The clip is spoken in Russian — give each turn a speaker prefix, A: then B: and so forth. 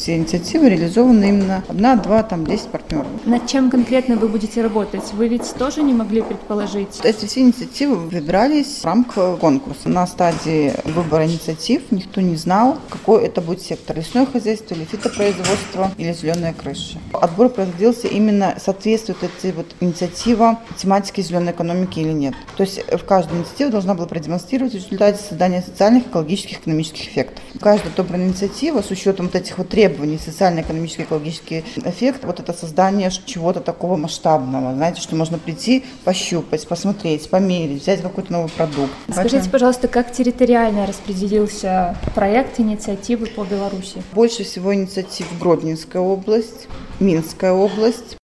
A: все инициативы реализованы именно 1, 2, 10 партнеров.
B: Над чем конкретно вы будете работать? Вы ведь тоже не могли предположить?
A: Эти все инициативы выбирались в рамках конкурса. На стадии выбора инициатив никто не знал, какой это будет сектор: лесное хозяйство или фитопроизводство или зеленая крыша. Отбор производился именно, соответствует эти инициатива тематике зеленой экономики или нет. То есть в каждой инициативе должна была продемонстрировать в результате создания социальных, экологических, экономических эффектов. Каждая отобранная инициатива с учетом этих требований, социально-экономический, экологический эффект, это создание чего-то такого масштабного, знаете, что можно прийти, пощупать, посмотреть, померить, взять какой-то новый продукт.
B: Скажите, пожалуйста, как территориально распределился проект инициативы по Беларуси?
A: Больше всего инициатив Гродненская область, Минская область,